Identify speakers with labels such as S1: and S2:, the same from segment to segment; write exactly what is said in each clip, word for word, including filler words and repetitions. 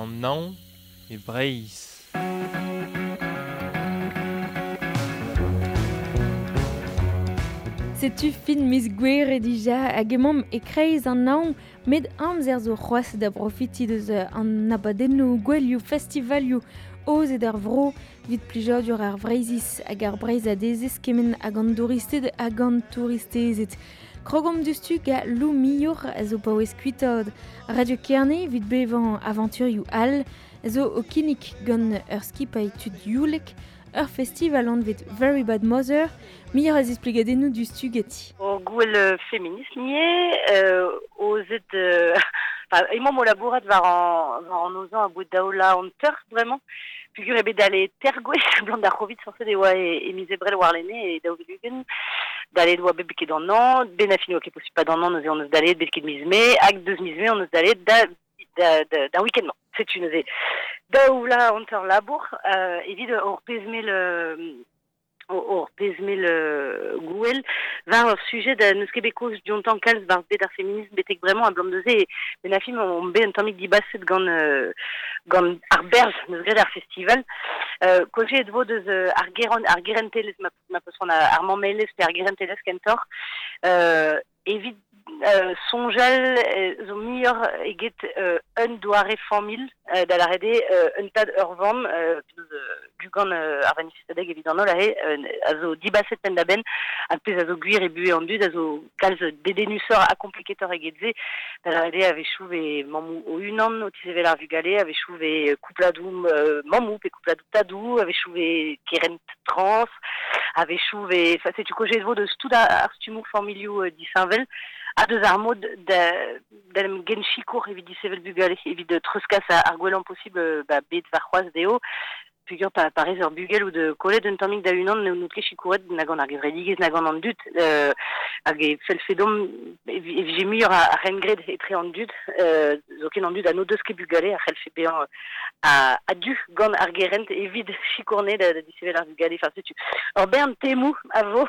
S1: en naon e Breizh.
S2: Setu fin mis gwer e dija hag emom e kreiz an naon met amzer zo c'hoaz da profiti deus an abadennoù gwellioù festivalioù oz ed ar vro vid plijodur ar vreizis hag ar breiz a dezez kemen hag an douristed hag an touristezet. Krogom dustu ga lou miyor a zo paouez kuitod. Radio Kerne vid bevan aventurioù all zo o kinnik gant ur skipaj tud youlek ur festival an vet Very Bad Mother, miyor a zespligadennoù dustu gati.
S3: O gwell feminist nie, euh, ozet... Euh, enfin, emañ mo labourat war an, war an ozan a bout daola an teur, vraiment. Pugur ebe dale tergouez, blant da c'hovit sorse de oa e, e mize brel war lenne e daou velugen. Dale doa bebe ket an an, ben a fin oa ket posib pa d'an an, neuze an eus dale bet ket miz me, hag deus miz me an eus dale da, da, da, da week-end man. Setu neuze daoula an teur labour, euh, evit ur pezmel... Euh, or pezmel euh, gouel var ur sujet da neus ket bet koz diontan kalz var bet ar féminisme betek bremañ a blant neuze e ben a film on bet un tammig dibaset gant euh, gant ar berz neus gret ar festival euh, koje et vo deus euh, ar geron ar gerentelez ma, ma peus an ar mammelez pe ar gerentelez kentor euh, evit euh, sonjal euh, zo miyor eget euh, un doare famil euh, da la rede euh, un tad ur vam euh, gugan euh, ar manifestadeg evit an ol ahe euh, a zo dibaset pen da ben hag pez a zo gwir e bue an dud a zo kalz dedenusor a kompliketor eget ze da la rede ave chouve mamou o unan o tizevel ar vugale ave chouve koupladou euh, mamou pe koupladou tadou ave chouve kerent trans ave chouve fa setu kojet vo deus tout ar stumou familiou euh, disañvel a deus ar mod d'alem gen chikour evit disevel bugale evit de treuskas ar gwelan possible ba bet var c'hoaz deo pugur pa parez ur bugel ou de kolet un tammig da unan ne n'out ket chikouret nag an ar gevredigez nag an an dud euh, hag e fel fedom evit je muioc'h a rengred etre an dud euh, zo ken an dud a no deus ket bugale a c'hell fe bezañ a, a du gant ar gerent evit chikourne da, da disevel ar bugale fa setu ur bern temou a vo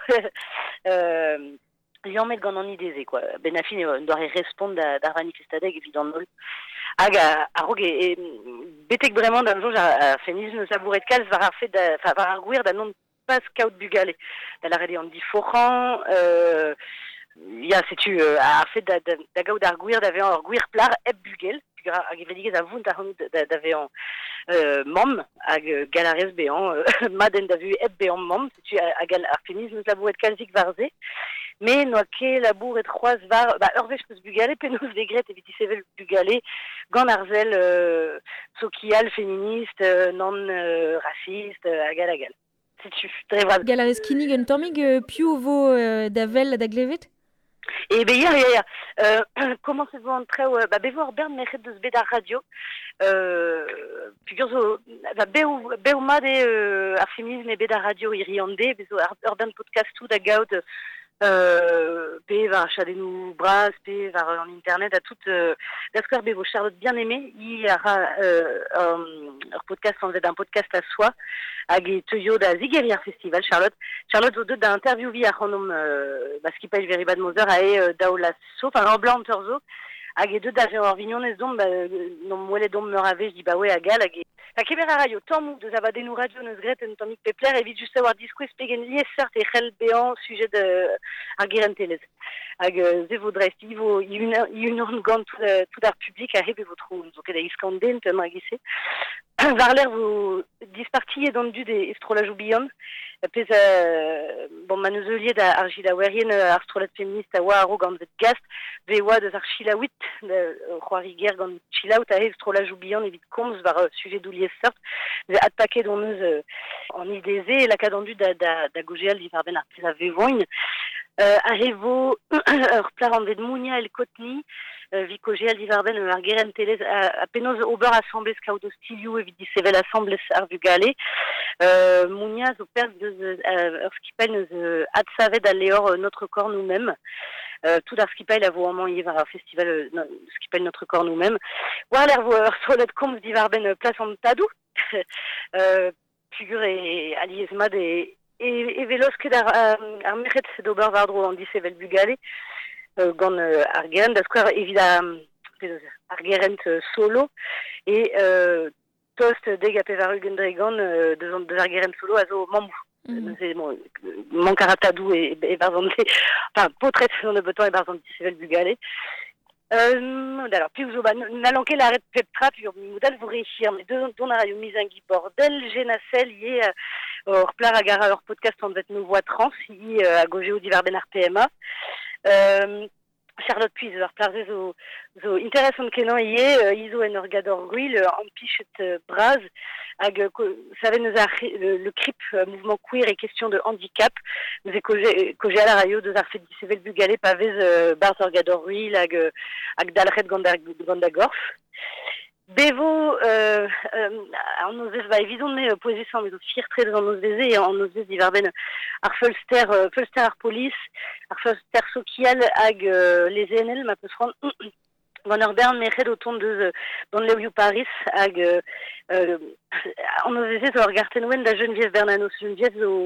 S3: euh, Lian met gant an ideze, quoi. Ben a fin, on doit répondre d'ar manifestadeg evit an ol. Hag a, a rog e, e betek bremañ d'an joj a féminisme eus labouret kalz var ar fet da, var ar gwir da non pas kaout bugale. Da la rede an diforan, euh, ya setu euh, ar fet da, da, da gaout ar gwir da vean ar gwir plar eb bugel, hag e vredigez a vount ar hanout da, da vean euh, mam, hag galarez bean, euh, maden da vu eb bean mam, setu hag ar féminisme eus labouret kalzik var ze. Mais noa ket labour et c'hoaz var, ba ur vez peus bugale, penaos degret evit disevel bugale, gant ar zel euh, sokial féministe, euh, non euh, raciste, euh, agal agal. Setu, dre vral.
S2: Galarez kinnig un tammig euh, piou vo euh, da vel da glevet?
S3: E be ya, ya, ya. Euh, comment se vo an treo, euh, ba bevo ar bern mec'het deus bet ar radio, euh, pugur zo, ba beo, beo mat e euh, ar féminisme e bet ar radio iri an de, bezo ar, ar bern podcastou da gaout, Euh, pe var chadenou bras, pe var en internet, à tout euh, d'askar bevo Charlotte bien aimé, il y aura euh, un, un podcast en fait un podcast à soi, hag e teuio da Zigeriar Festival Charlotte. Charlotte zo deud da interview vi ar c'honom euh, ba skipaj Very Bad Mother a e euh, daola so, enfin an blanc zo, hag e deud da vean ar vignonez dom, ba, non moelle dom meur ave, je dis ba ouais agal, hag e ha kemer a radio, tammou deus abadennoù radio neus gret en tammig pepler evit just a war diskouez pegen liez seurt e c'hell bean sujet de ar gerentelez. Hag euh, ze vo dreist, i vo i unan gant tout, uh, tout ar publik a heb e vo trou, zo ket a iskan den pe ma gise. Var l'er vo dispartiet an dud e estrolajou bihan, pez euh, bon ma neus euliet da ar gilaouerien ar strolat feminist a oa a ro gant vet gast, ve oa deus ar chilaouit, c'hoari ger gant chilaout a he estrolajou bihan evit komz var uh, sujet douliez seurt, ve ad paket on eus euh, an ideze, la kad an dud da, da, da gojeal di var ben ar pez a vevoin, euh, a hevo ur plar an vet mounia el kotni, uh, vi kojeal di var ben ar gerentelez a, a penoz ober assemblez kaout o stilioù evit disevel assemblez ar vugale, euh, mounia zo pers deus uh, ur skipel neus uh, ad savet a leor uh, notre corps nous-mêmes, Euh, tout ar skipel a vo amañ ie var ar festival euh, no, skipel notre corps nous-mêmes. War l'er vo ur solet komz di var ben euh, place an tadou, euh, pugur e aliez mad e, e, e veloz ket ar, euh, ar mec'het d'ober vardro an disevel bugale, euh, gant euh, ar gern, da skouer evit a peus argerent euh, solo et euh, tost deg a pevar ugen dregan euh, de de argerent solo a zo mamou. Mm. C'est bon, mon caratadou et et barzante, enfin potret sur le bouton et barzante sevel bugale. Euh, alors, puis vous avez lanké la rete peptra, puis vous avez vous réussir, mais deux on a eu mis un guy bordel, génacel, lié hors plat à gara leur podcast en fait nos voix trans, y à Gogéo d'Ivar Benar P M A. Euh, Charlotte Puis, leur plaisir zo zo intéressant kenan yé, iso en orgador guil, en pichet braz, ag savait nous a le crip mouvement queer et question de handicap, nous est cogé cogé à la radio de arfet sevel bugalé pavez bars orgador guil, ag ag dalred gandagorf. Bevo, euh, euh, en nos va évident mais posé sans mais aussi très dans nos aisés en nos aisés d'Ivarben Arfelster Felster Arpolis Arfelster Sokial ag les E N L ma peut se rendre Van Herbern mais autour de dans le Paris ag en nos aisés de regarder Noël de Geneviève Bernanos Geneviève au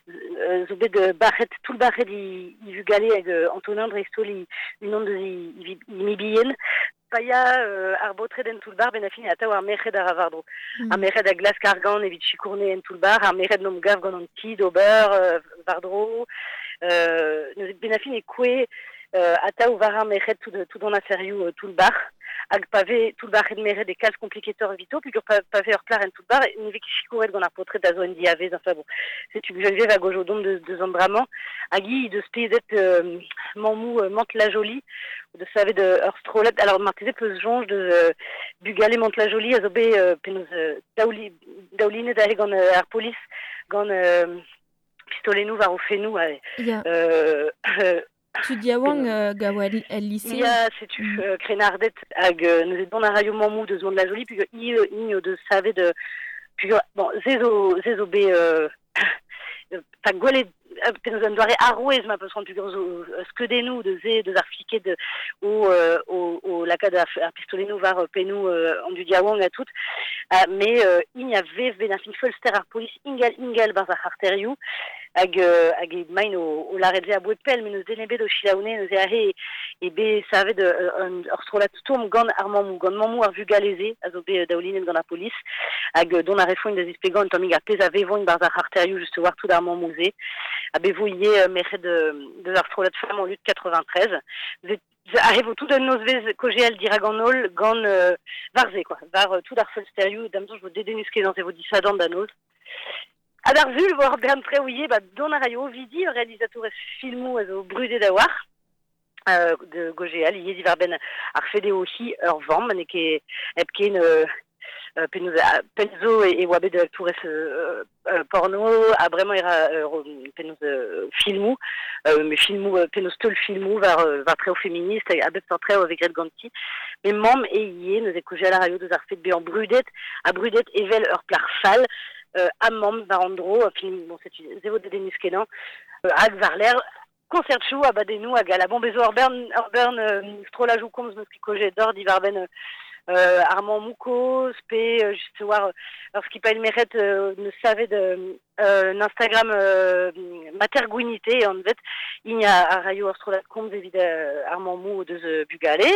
S3: zo bet barret tout le barret i vugale ag Antonin Drestoli une nom de i mibien Paya euh, arbotre den tout le bar ben afini ata war merched ar avardro. Mm. A merched a glas kargan evit chicourne en tout le bar, a merched nom gav gant an tid ober euh, vardro. Euh, ben afini kwe euh, ata ou var ar merched tout tout dans la sérieux euh, tout le bar. Ag pavé tout le bar de merched des cases compliquéteurs vito puis pavé hors clar en tout le bar ni vek chicouret gant ar portrait d'azo en diavez enfin bon. C'est une Geneviève à gauche au dom de de Zambraman. Agi de spézet euh, mamou euh, mante la jolie de savait de Herstrolet alors martisé peu jonge de euh, Bugalé monte la jolie azobé euh, penos euh, daouli daouline d'aller gant euh, ar police gant euh, pistolet nous var au fenou euh,
S2: yeah.
S3: euh, euh,
S2: tu diawang euh, gawa el lycée
S3: ya c'est tu mm. euh, Crénardet ag euh, nous étions à radio mamou de zone de la jolie puis i euh, i de savait de puis bon zezo zezo b euh, ta gueule penos an doare arouez ma peut se rendre plus gros ce que des nous de zé de arfiquer de ou au au la cade à pistolet nous var penou en du diawang à tout mais il y avait benafin Felster ar police ingal ingal bar ar arteriou ag ag main au au la redze à bouepel mais nous denebe do chilaoune nous e et b savait de un ortrolat tom gant armand mou gant mamou ar vugalese azobe daoline gant la police ag don a refon des ispegant tomig a pez a vevon bar ar arteriou juste voir tout d'armand mouzé avez-vous hier merched de de l'Arfrolat femme en lutte quatre-vingt-treize. Vous arrivez tout de nos vez cogel diraganol gan euh, varze quoi. Var euh, tout d'Arfelsteriou d'amson je vous dédénusquer dans vos dissadants d'anos. Alors vu le voir Bern Préouillé bah don arayo vidi réalisateur filmou au brudé d'awar. Euh, de Gogéal, il y a d'Ivarben Arfede aussi, Urvan, mais qui est Epkin, euh, Penzo et Wabé de Tourès euh, euh, porno, a vraiment Penzo euh, filmou, euh, mais filmou, Penostol filmou, var var très au féministe, a bet très avec Red Ganti, mais mom et yé, nous écougé à la radio de Arfede B en Brudette, à Brudette, Evel, Heurplar Fall, euh, à mom, Varandro, film, bon, c'est zéro de Denis Kenan, euh, Ag Varler, concert chou à Badénou à Gala bon bezo Orbern Orbern euh, Strola jou comme nos picoget d'or d'Ivarben euh, Armand Mouko spé euh, juste voir alors ce qui pas le mérite euh, ne savait de euh, Instagram euh, Materguinité en fait il y a Rayo Strola comme évidemment euh, Armand Mou de euh, Bugalé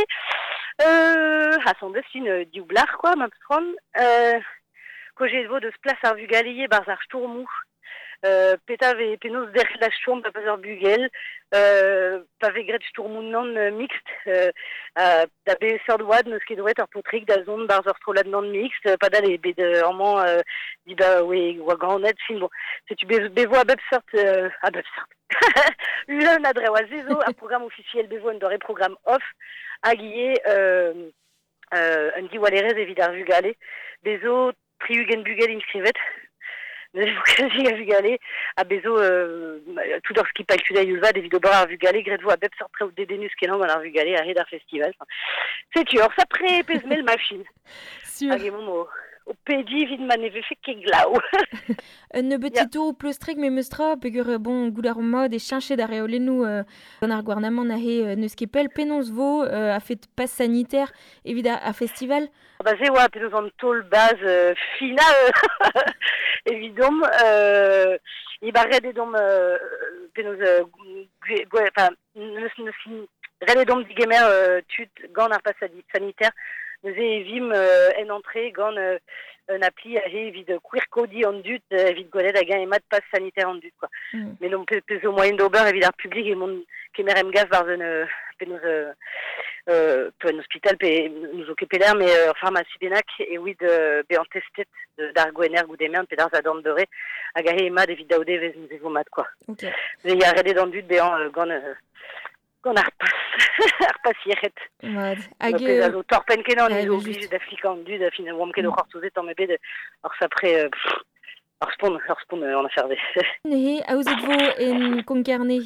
S3: euh à son destin diublar quoi ma patronne euh Cogé de se place à Bugalé Barzar Tourmou Euh, Petav et Penos der la chambre à Pazar Bugel, euh, Pavé Gretsch Tourmounan mixte, euh, euh, d'Abbé Sordouad, nos qui doit être Potrik, d'Azon, Barzor Troladnan mixte, Padal et Béde Armand, euh, Diba, oui, Wagannet, film, bon, c'est tu bévo à Bebsort, euh, à Bebsort. L'un adresse à Zézo, un programme officiel bévo, un doré programme off, à Guillet, euh, euh, un dit Walerez et Vidar Bugale, Bézo, Triugen Bugel inscrivette, quasi à Vugalé, à Bézo, euh, tout dans ce qui parle de Yulva, des vidéos à Vugalé, Gretvo à Beb sortait au Dédénus Kenan dans la Vugalé, à Redar Festival. C'est tu or ça pré pèsmel machine.
S2: Sûr.
S3: Au au pédi vide manévé fait keglau.
S2: Ne betito plus strict mais mestra pegur bon goudar mode et chinché d'aréolé nous dans ar gouvernement nahe ne skipel penons vo a fait passe sanitaire évidemment à festival.
S3: Bah c'est ouais penos en tôle base euh, finale évidemment euh il barrait des dom penos enfin ne ne Rel dom digemer euh, tut gant ar pass sanitaire. Nous evim euh, en entrée gant euh, un appli a he vid queer en dut euh, vid golet a gain emat pass sanitaire en dut quoi. Mm. Mais non pe pe zo moyen d'ober evit ar public et mon kemer em gaf var un euh, pe nous euh, euh, pe un hospital pe nous okepeler mais euh, pharmacie benak et oui de be an testet d'ar gwener goudemer pe d'ar zadorn beure a gahe emat evit daoude vez nous evomat quoi. OK. Mais il y a rel en dut be an euh, gant euh, Gant ar pass, ar pass yechet.
S2: Mad. Hag...
S3: Pezazo torpen kenan, ils ont obligé d'aflika en dud, a fin oam ket o c'hortouzet an mebed, ar sapre, ar spon, ar spon an aferve.
S2: Nehe, aouzet vo en konkerne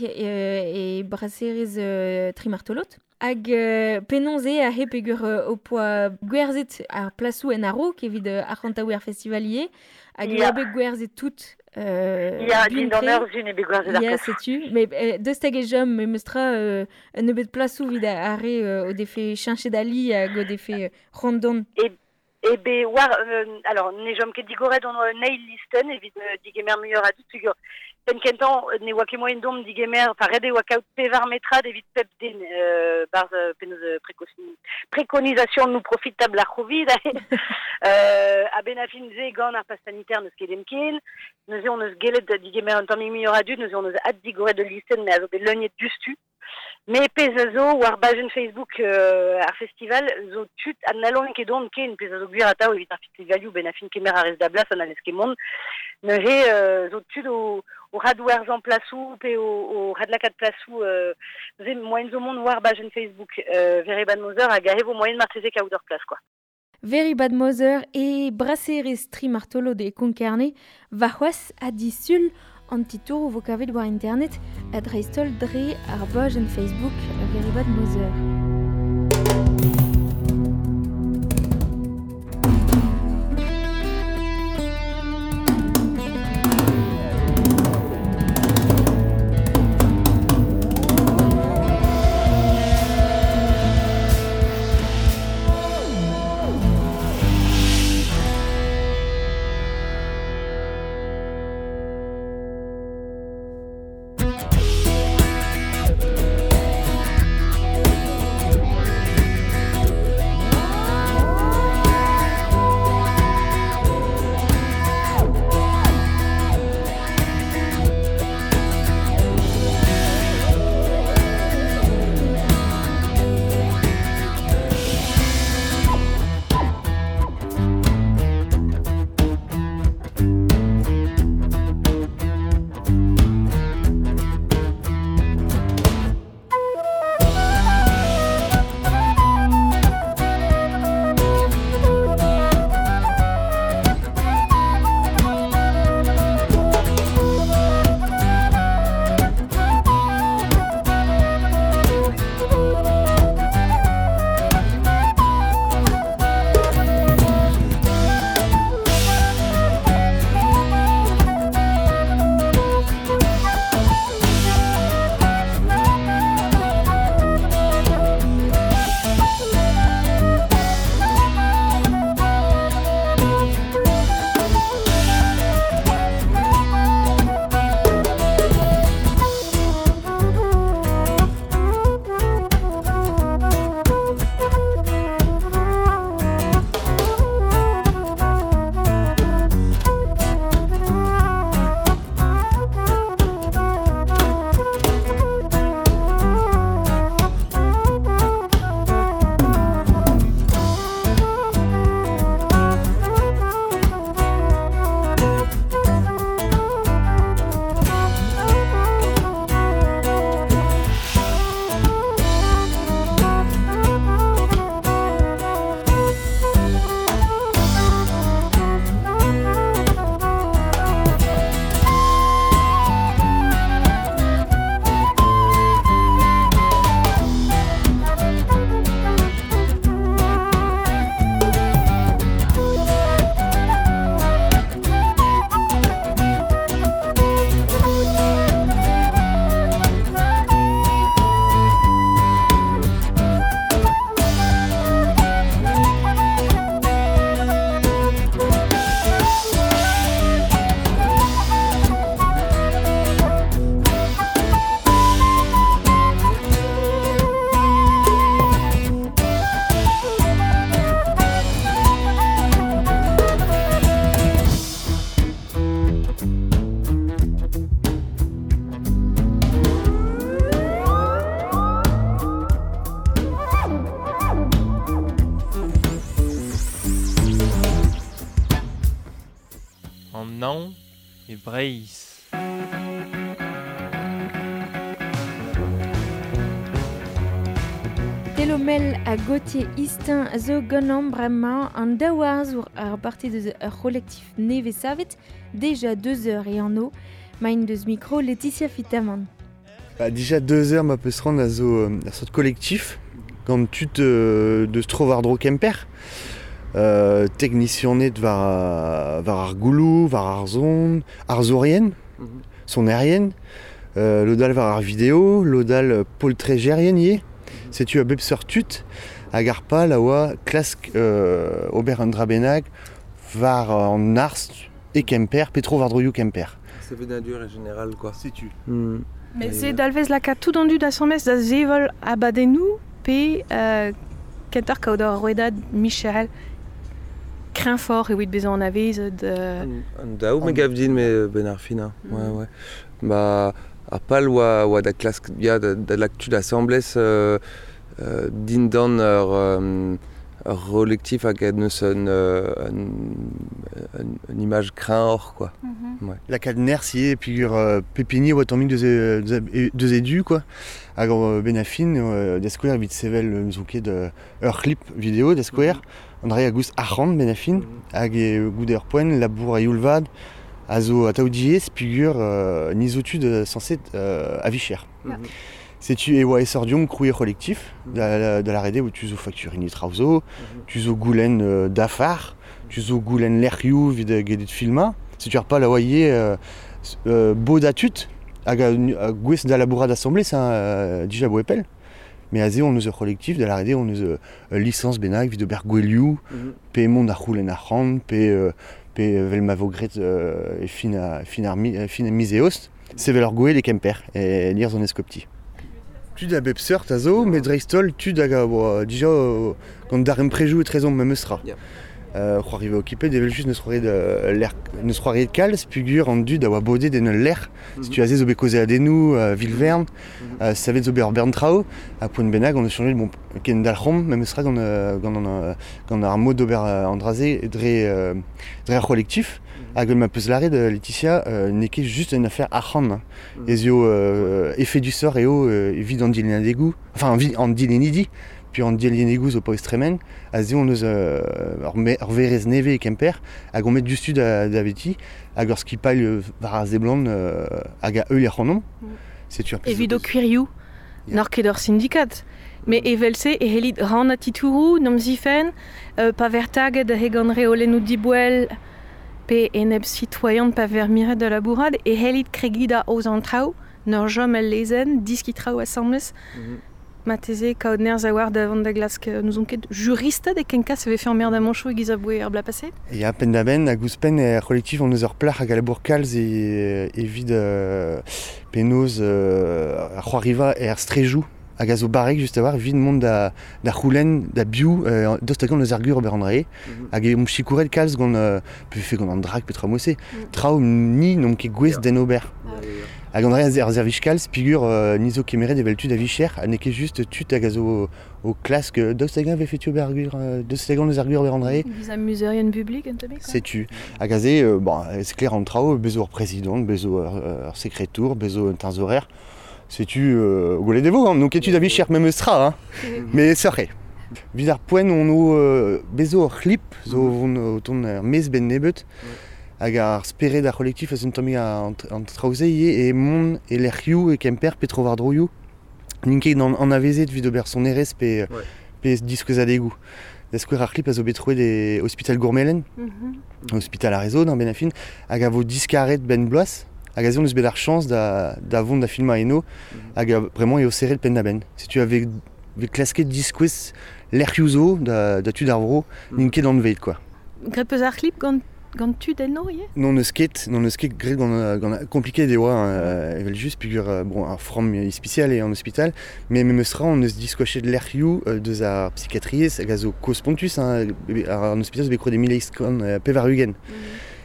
S2: e brasserez trimartolot. Hag penonze a he pegur o poa gwerzet ar plasou en aro, kevid ar c'hantaouer festivalier, hag yeah. Ebe gwerzet tout. Euh,
S3: Il y a din d'an eur zun e begouar zet ar
S2: yeah, sais-tu, mais euh, deus tag e jom, me meustra euh, un ebet plasou vid a are euh, o defe chinchet d'ali hag o defe euh, rondon.
S3: Et E be war, euh, alors, ne jom ket digoret on uh, neil listen, evit uh, digemer muior a dut, figur, pen kentan, ne oa ket moen dom digemer, enfin, rede oa kaut pevar metrad, evit pep den, euh, bar uh, penoz uh, préconisation nou profitable ar Covid, euh, a ben a fin ze gant ar pass sanitaire neus ket emken, neuze on eus gelet digemer un tammig muior a dut, neuze on eus ad digoret de listen, mais a zo bet leugnet dustu. Mais pezazo ou ar bajen Facebook euh, ar festival zo tut an nalon ket don ken pezazo gwir ata o evit ar festivalioù ben a fin kemer ar rez da blas an alez ket mont neuze euh, zo tut o, o radouer zan plasou pe o, o radlakat plasou euh, neuze moyen zo mont war bajen Facebook euh, Very Bad Mother a gahe vo moyen marteze kaout ur plas quoi.
S2: Very Bad Mother e brasserez trimartolo de konkerne va c'hoaz a disul an titour vo kavet war internet a dreistol dre ar boj en Facebook Very Bad Mother.
S1: Naon et Breis.
S2: Telomel a Gauthier Istin zo gant bremañ an daouar zour ar parti deus ur collectif neve savet déjà deux heures et en eau, main deus micro Laetitia Fitaman.
S4: Bah, déjà deux heures ma peut se rendre à zo euh, à ce collectif quand tu te de se trouver dro Kemper euh, technicionnet var var ar goulou var ar zon ar zorien mm-hmm. son aérien euh, l'odal var ar vidéo l'odal poltrégérien y est c'est tu a beb sortut hag ar pal a oa klask euh, ober an drabenag var an arst e Kemper petro var droioù Kemper.
S5: C'est venadur en général quoi.
S4: C'est tu.
S5: Mm.
S6: Mais et c'est dalvez la ka tout dendu da sommes da zevol abadenou pe euh, kentar kaout ar roedad Michel crin fort et oui besoin en avis de
S5: an daou me gav din me ben ar fina. Mm. Ouais ouais. Bah ar pal oa oa da klask ya da, da l'actu d'assemblès euh, euh, din dan ur euh, relectif hag ad neus un, euh, un, un, un image crin or quoi. Mm-hmm. Ouais.
S4: La cadner si est figure euh, pépinier ou tombing de de de édu quoi. Hag euh, benafin euh, des square vite sevel mzouké de ur clip vidéo des square. Mm-hmm. André agus arrand benafin mm-hmm. hag e gouder point labour a yulvad azo ataoudies figure euh, nisotude censé euh, avichère. Mm-hmm. C'est tu et ouais sordium crouyer collectif de la de la R D où tu zo facture ni trauzo mm-hmm. tu zo goulen euh, d'afar tu zo goulen l'eriou vide gedet filma si tu as pas la voyer euh, euh, beau datut à goues de la bourrade d'assemblée ça euh, déjà boepel mais azé on nous a collectif de la R D on nous euh, licence benag vide bergueliou mm-hmm. pe monde a roulen a ran pe euh, pe velma vogret euh, et fina fina fina miséost c'est veler gouel et Kemper et lire son escopti. Tu da bep sort a zo, met dreistol tu da bo déjà quand darem préjou et trezon même sera. Euh croire arriver occupé des juste ne soirée de l'air ne soirée de cals figure en du d'avoir bodé de l'air. Si tu as zo be causé à des nous Villeverne, ça veut zo be Berntrao à Point Benag on a changé bon ken dalrom même sera quand quand on quand un mot d'ober Andrasé dre dre collectif. Hag ma peus lare de Laetitia euh, n'est que juste une affaire à rendre. Mm. Et yo euh, effet du sort et au euh, vide en dilena dégou, enfin en dilenidi, puis en dilenégou zo po extremen, a zio on nous euh, reverez neve et Kemper, hag on met du sud à Daveti, hag ur ski pal var a zeblan euh, hag a eux les renom. Mm. C'est tu
S6: et vido cuiriou, yeah. Nor ket ur syndicat. Mais evelse e helit ran a titourou, nom zifen, euh, pa vertag de heganre olenou dibouel, pe eneb citoyen pa vermire de la bourrade et helit kregida aux antrao nor jom el lezen diskitrao assembles mm-hmm. mateze kaodner zawar davant da glask nous on ket jurista de kenka se ve faire merde à manchou e giza boué ar bla passé
S4: et a pen da ben a gouspen e collectif on nous ur plach hag a labour kalz et et vide euh, penoz euh, a Roariva et ar strejou hag a zo barek just a war vide monde da da roulen da biou euh, dostagon nos argur ober André hag e mchikouret kalz gant euh, pe fe gant an drag petra mosse trao ni nom ket gwez den ober hag André ar zervich kalz figure euh, nizo kemeret de veltud a vicher a ne ket juste tut hag a zo au clask dostagon ve fetu ober argur dostagon nos argur ober André
S6: des amuserien public en tabe
S4: c'est tu hag a ze euh, bon c'est clair en trao bezo ur président bezo ur secrétour bezo un temps horaire. C'est-tu euh, au golet des veaux, hein? Donc études à vie cher même sera, hein? Mais serait. Vidar point on nous euh, bezo clip, zo on ton mes ben nebet, agar spéré da collectif as un tomi en trausei et mon et l'eriou et Kemper petro vardrouiou, ninké en en avezet vid ober son R S pe pe disques à dégoût. Des square clip as obé trouvé des hospital Gourmelen, mm-hmm. Hospital à réseau dans Benafin, agavo discaret ben blois. Hag a zon eus bet ar chance da, da vont da filma eno, mm-hmm. hag a vraiment eo serret pen da ben. Si tu avais klasket diskouez l'erioù zo da, da tu d'ar vro, mm-hmm. ninket an vet, quoi.
S6: Gret peus ar clip gant, gant tu den no, ye?
S4: Non eus ket, non eus ket gret gant, gant compliqué de oa, euh, evel just pigur, euh, bon, ar from ispicial et en hospital, mais même eus ra, on eus diskouachet l'erioù euh, deus ar psychiatriez, hag a zo cos pontus, hein, ar hospital eus bekro de mileis kon euh, pevar ugen. Mm-hmm.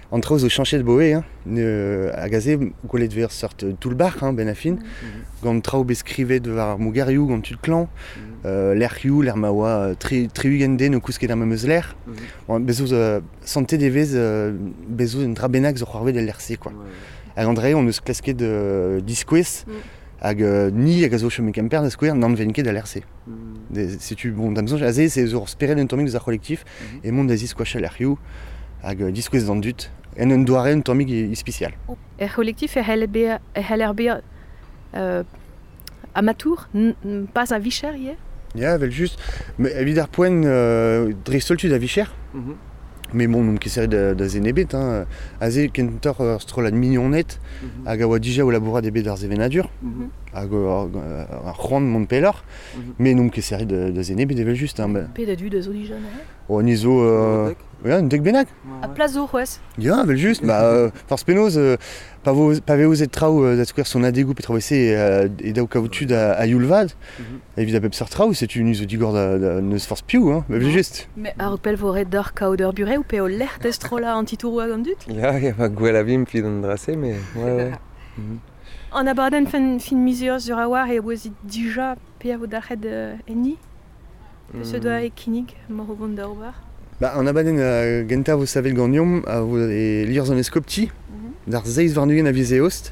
S4: Entre aux chanchets de Boé, hein, euh, à gazé, golet vers sorte tout le bar, hein, Benafin.
S5: Mhm.
S4: Gant trao beskrivet de var Mougariou, gant tu le clan. Euh, l'air Riou, l'air Mawa, très très weekendé, no cousquet dans meus l'air. Bon, bezo euh, santé des vez, euh, bezo un drabenac zo c'hoarvet de l'air quoi. À André, on eus klasket de disquez. Hag euh, ni hag a zo chemin kemper da skouer nan venket da l'R C. Mm. Setu bon damzon azé c'est zo spérer d'un tomik da collectif mm. et mont d'Aziz squash à l'R hag euh, disquez dans dut en un doare un tomik i spécial.
S6: Er collectif er helbe er helbe euh amateur pas à Vicher hier.
S4: Ja, vel just mais évidemment point euh, dristoltu da Vicher. Mm -hmm. Mais bon, donc c'est da da zenebet hein. Azé kentor uh, strolad mignonnet mm -hmm. hag a oa dija o labourat ebe d'ar zevenadur. Mm -hmm. Hag a c'hoant Montpellier. Mm -hmm. Mais donc c'est da da zenebet evel just hein.
S6: Pe da du da zo dija ne?
S4: O nizo euh ouais, un deck benag.
S6: A plazo ouest.
S4: Ja, vel just bah force penaos pa vo pa veo zet trao da square son adego pe travese et da o kautud a a Yulvad. Évidemment pep sort trao c'est une nizo digor da da neus force piou hein, vel just.
S6: Mais a repel voret d'ar kauder bure ou pe o l'air destrola antitourou a gandut?
S5: Ja, ja ma gwell avim pli d'an drase mais ouais ouais.
S6: On a baden fin fin misure sur a war et oazit dija pe a vo darchet enni. Se doa e kinig mor o vont da obar.
S4: Bah, on a baden uh, genta vo savel ganniom a vo e lier zon eskopti mm -hmm. d'ar zeiz varnugen a vize ost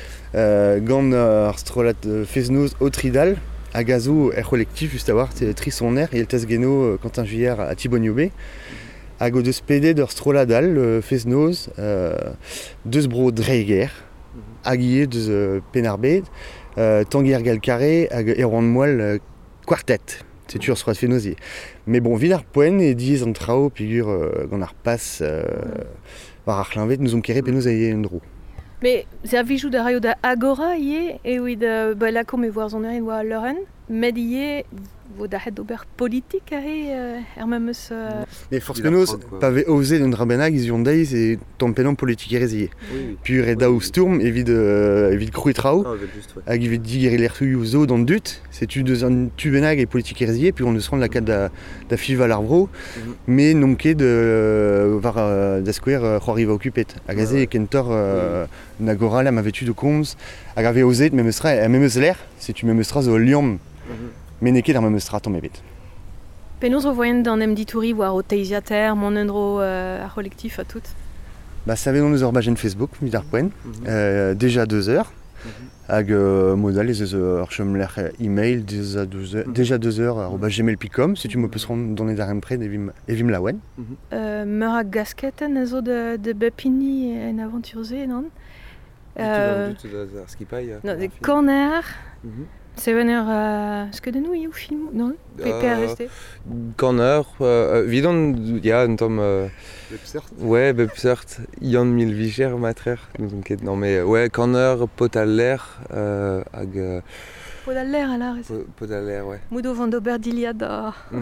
S4: uh, gant uh, ar strolat uh, feznoz o tridal a gazo er collectif just a war tri son air et el tez geno uh, Quentin Juillard a Thiboniobe mm -hmm. hag o deus pedet d'ar stroladal uh, feznoz uh, deus bro dreiger mm -hmm. hag ie deus uh, penarbet uh, tangier gal kare hag eroan moal uh, quartet. C'est toujours sur fénosier. Mais bon, Villar Poen et Diez en trao, figure euh, qu'on a repasse par euh, Arclinvet, nous ont kéré penos aïe un drou.
S6: Mais c'est un bijou de rayo da Agora yé et oui de bah là comme voir son air voir Lauren, mais yé vo da het ober politique et er même ce
S4: mais force penos pave osé d'un drabenag ils ont daïs et ton pénon politique résillé. Puis reda au storm évite évite crouy trao. Ag évite digérer l'air zo dans dut, c'est tu deux un tubenag et politique résillé puis on se rend la cade da da fiva l'arbro mais non que de var da square khoriva occupé. Agazé kentor Nagora la m'avait tu de coms agave osé même sera même l'air si tu même stras au lion. Mais n'est-ce dans même strat en mébit.
S6: Penos revoyen dans M D Touri voir au Teisiater, mon endro euh, collectif à tout.
S4: Bah ça avait dans nos orbagen Facebook, Midar Poen, mm -hmm. euh, déjà deux heures. Mm -hmm. Hag euh, modal les heures, je me l'air email déjà deux heures, mm -hmm. déjà deux heures arobase gmail point com si tu me peux se rendre dans les darem près d'Evim Evim Lawen.
S6: Mm -hmm. euh, Meur gasketen ezo de de Bepini en aventurze non.
S5: Euh, tu vas dire ce qui paye.
S6: Non, des corners. C'est venir euh, ce que de nous il y a au film non P P R S T
S5: corner euh, vidon il y a un tom ouais bepsert Yann mille viger matrer donc non mais ouais corner pot à l'air euh ag
S6: pot à l'air alors
S5: pot à l'air ouais
S6: Mudo van dober d'Iliada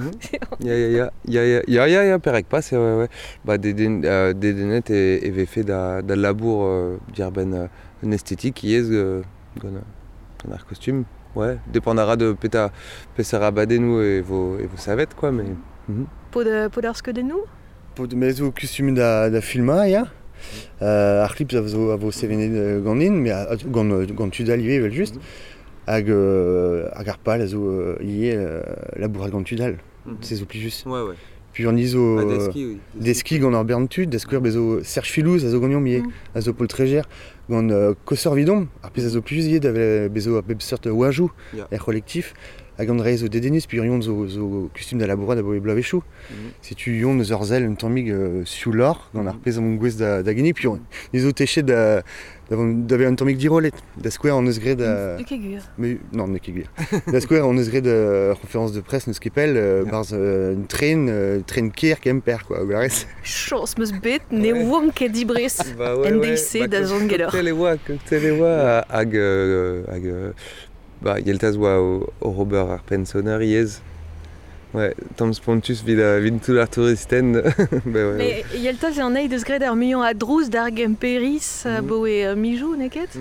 S5: ya ya ya ya ya ya ya perek pas c'est ouais ouais bah des des des net et et fait da da labour dire ben une esthétique qui est gonna un costume. Ouais, dépendra de Peta Pessera Badenu et vos et vos savettes quoi mais
S6: mm-hmm. Pour de pour d'arske de nous
S4: pour de mes au costume da da filma ya euh arclip ça vos vos sévené gandin mais gand gand tu d'alivé juste hag hag arpa la zo yé la bourra gand tu dal c'est au plus juste
S5: ouais ouais
S4: puis en iso des skis gand arberntu des square bezo Serge Filous azo gagnon mié azo Paul Trégère gand cosseur vidon après azo plus yé d'avait bezo a beb sorte wajou er collectif a gand rezo dedenis puis yon zo zo costume de la bourra d'abo blavechou si tu yon nos orzel un temps mig sous l'or gand arpez mon guez da da gini puis iso téché da d'avait un temps mig dirolet da square en eusgré da mais non ne kegur da square en eusgré de conférence de presse ne skipel bars une train train kier kemper quoi gares
S6: chance mus bit ne wonke dibris and they say da zone gelor
S5: telewa telewa ag ag bah yeltaz wa au Robert Arpensoner yes ouais Tom Spontus vid vid tout la touristen bah ouais
S6: mais yeltaz en aide de sgreder million à drous d'argem peris boé mijou neket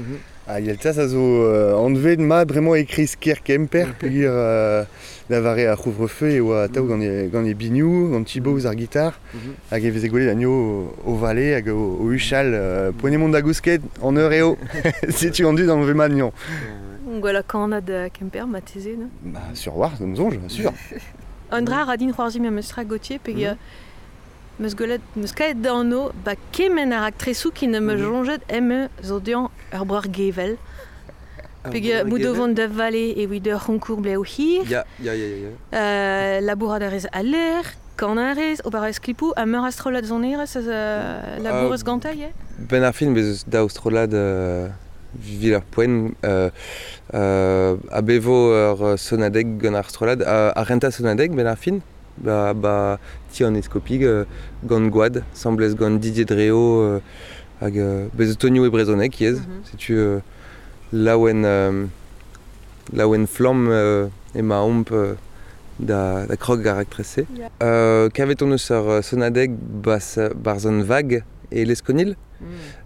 S4: Ah, Yeltas a zo euh, anved ma bremañ ekriz ker kemper peogwir euh, da vare a c'houvre-feu e oa atav gant e, gant e bignoù, gant tibouz ar gitar, hag e veze gwelet agno o, o vale hag o, o huchal euh, poenemont da gousket an eur eo. Setu an dud an ve magnan.
S6: Gwella kanad de Kemper, ma teze, no?
S4: Bah, sur war, d'an zonj, sûr.
S6: An dra radin c'hoarzim a meus tra Gauthier, pe mm. meus gwelet, meus kaet da anno, ba kemen ar aktresou ki ne me mm. jonget eme zo dean ur breur gevel. Pe moudovant da vale e oud ur concours bleu hir.
S5: Ya, ya, ya, ya.
S6: Euh, labourad a rez a l'air, kanarez, o barez klipou, a meur astrolad zon erez, uh, labourez uh, ganta, ye?
S5: Ben ar film bez da astrolad uh, viler poen, uh, uh, a bevo ur sonadeg gant ar astrolad, uh, a renta sonadeg ben ar film, ba, ba ti an eskopig uh, gant gwad, semblez gant Didier Dreo, uh, hag uh, bez Tonio e brezhonek, yez, mm-hmm. setu... Uh, là où euh, là où une flamme euh, et ma ompe euh, da da krog garak tresse. Yeah. Euh, Qu'avait on sur euh, sonadeg bas barzon vague et l'esconil mm.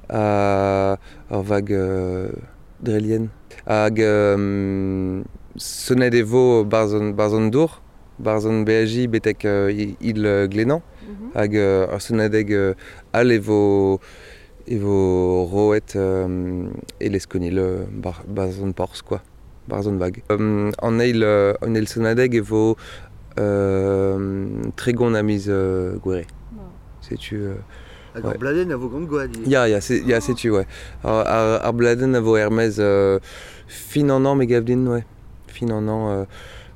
S5: à euh, vague euh, drelienne. Hag euh, sonadevo barzon barzon dour barzon B J betek euh, il euh, glénan. Mm-hmm. Hag euh, sonadeg euh, al evo et vos roettes euh, et l'esconil euh, bar, barzon porce quoi, barzon vague. Euh, en eil euh, en eil sonadeg et vos euh, tregon a mise euh, guéré. Wow. C'est-tu euh,
S4: Hag ar bladen a vo gant gwad.
S5: Ya, ya, c'est ya, c'est-tu ouais. Ar, ar, ar bladen a vo Hermès euh, fin an an me gavlin ouais. Fin an an euh,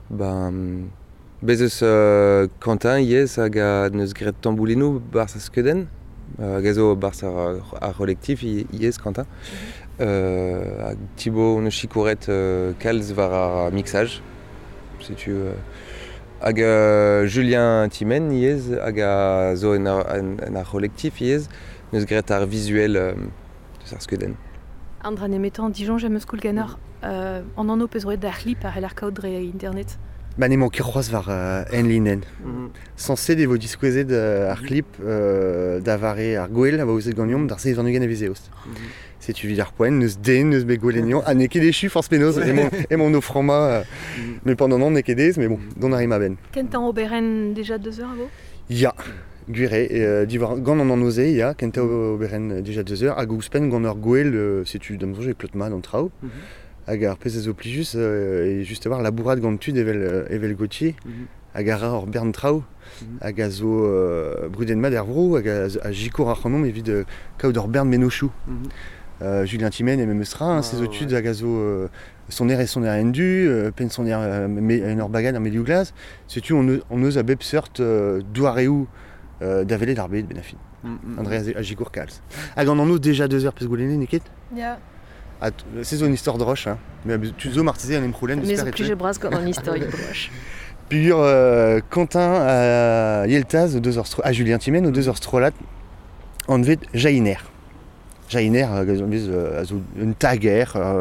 S5: ben bezes euh, Quentin yes hag a neus gret tamboulinou bar sa skeden. Uh, gazo bar ar, ar collectif iez Quentin. Mm-hmm. Euh, Thibaut ne chicouret euh, kalz var ar mixage. Setu euh, hag uh, Julien Timen iez hag a zo en ar, en ar collectif iez neus gret ar visuel euh, de sar skeden.
S6: Andra nemetan Dijon jameus koulganar euh, an anno peus roet d'ar clip ar el ar kaout dre internet.
S4: Ba ne manke c'hoaz var uh, en linen. Mm-hmm. Sanset evo diskouezet uh, ar clip uh, da vare ar gwell a vaouzet gagnon d'ar seiz vanugen a vizeost. Mm-hmm. Setu vid ar poen, neus den, neus be gwellenion, a ne ket echu force penoz, e mon, e mon oframa, uh, mm-hmm. mais pendant an ne ket ez, mais bon, don ar ima ben.
S6: Kent an oberen deja deux heures ago?
S4: Ya, gwire, e, diwar gant an an oze, ya, kent an oberen deja deux heures, hag ouspen gant ar gwell, uh, setu damzonj e plotma d'an trao. Mm-hmm. Hag ar pezh zo plijus euh, e just war labourad gant tud evel, euh, evel Gauthier, mm-hmm. hag ar ar bern trao, mm-hmm. hag a zo euh, brudenmat er vro, hag a, a jikour ar c'hanom evit euh, kaout ur bern menochou. Mm-hmm. euh, Julien Timen e memeustra, hein, ah, ses tud ouais. Hag a zo euh, son er et son er endu, euh, pen son er euh, en ur bagad ar mediou glaz, setu on, on eus a bep seurt euh, douareou euh, d'avelet ar bet ben a fin. Mm-hmm. André a, a jikour kalz. Hag an an eus deja deux heures pez goulene, neket?
S6: Ya. Yeah.
S4: Ah, c'est une histoire de roche, hein. Mais tu zo martisé un emproulène de
S6: super. Mais plus je brasse comme une histoire de roche.
S4: Puis euh, Quentin à Yeltas, deux heures à Julien Timen, aux deux heures strolat, on devait jainer. Jainer, euh, une taguer,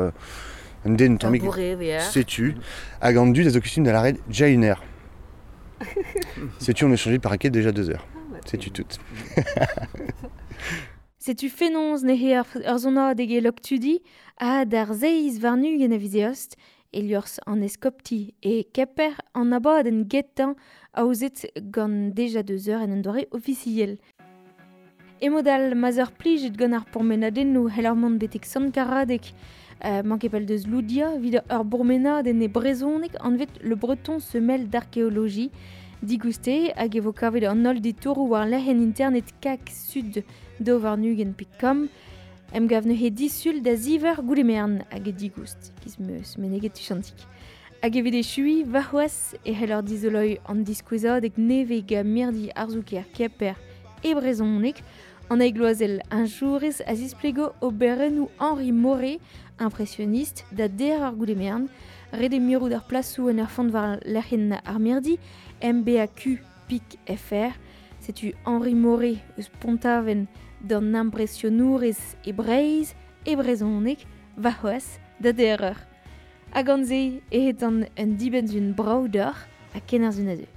S4: un den tamik, sais-tu, à Gandu des occupations de l'arrêt jainer. Sais-tu, on est changé par raquette déjà deux heures. Sais-tu tout.
S2: Setu fenonz ne he ur zona dege loktudi a d'ar zeiz varnu gen a vizeost e liors an eskopti e keper an abad en getan a ouzet gant deja deux heures en an doare officiel. E modal mazur plijet gant ar pourmenadennou hel ar mont betek sankaradek uh, manke pel deus loudia vid ur bourmenad en e brezonek an vet le breton semel d'archéologie digouste hag evo kavet an ol ditourou war lehen internet kak sud do varnugen pik kom, em gavne he disul da ziver goulemern hag e digoust, kiz meus meneget tuchantik. Hag evit e chui vahoaz e hel ur dizoloy an diskouezad eg neveg mirdi arzouker keper e brezonek, an eig loazel un jourez a zisplego o berenou Henri Moret, impressionniste, da der ar goulemern, red e miroù d'ar plasou en ur font war lerhen ar mirdi, M B A Q Pic F R, setu Henri Moret eus pontaven d'an impressionourez e breiz e brezonek vahoaz da derreur. Hag an ze ehet an un dibenzun brau d'or a kenerzun a zeu.